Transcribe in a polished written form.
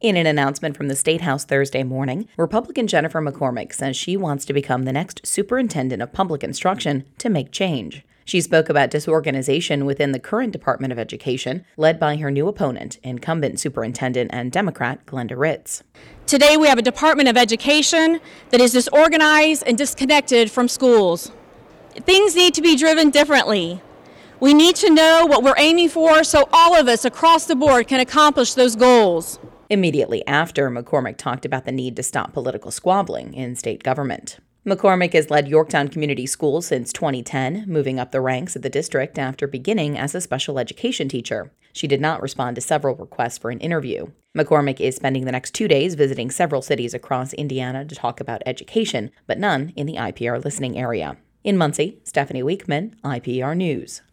In an announcement from the State House Thursday morning, Republican Jennifer McCormick says she wants to become the next superintendent of public instruction to make change. She spoke about disorganization within the current Department of Education, led by her new opponent, incumbent superintendent and Democrat Glenda Ritz. Today we have a Department of Education that is disorganized and disconnected from schools. Things need to be driven differently. We need to know what we're aiming for so all of us across the board can accomplish those goals. Immediately after, McCormick talked about the need to stop political squabbling in state government. McCormick has led Yorktown Community Schools since 2010, moving up the ranks of the district after beginning as a special education teacher. She did not respond to several requests for an interview. McCormick is spending the next 2 days visiting several cities across Indiana to talk about education, but none in the IPR listening area. In Muncie, Stephanie Weekman, IPR News.